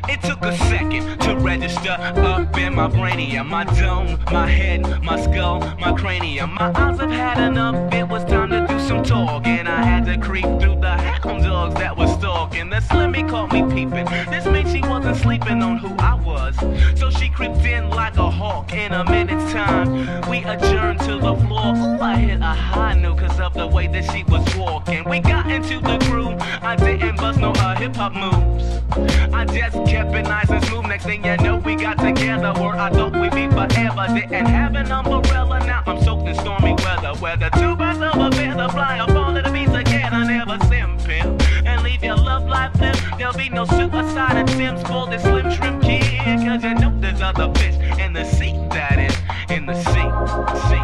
It took a second to register up in my brainium, my dome, my head, my skull, my cranium. My eyes have had enough, it was time to do some talking. I had to creep through the hound dogs that was stalking. The Slimmy caught me peeping, this meant she wasn't sleeping on who I was. So she creeped in like a hawk. In a minute's time, we adjourned to the floor. Ooh, I hit a high note cause of the way that she was walking. We got into the groove, I didn't bust no hip-hop moves. I just kept it nice and smooth. Next thing you know, we got together where I thought we'd be forever. Didn't have an umbrella, now I'm soaked in stormy weather. Where the two birds of a feather fly up all of the beats together. Never simple and leave your love life live. There'll be no suicide and Sims for this slim shrimp kid. Cause you know there's other fish in the sea, that is, in the sea.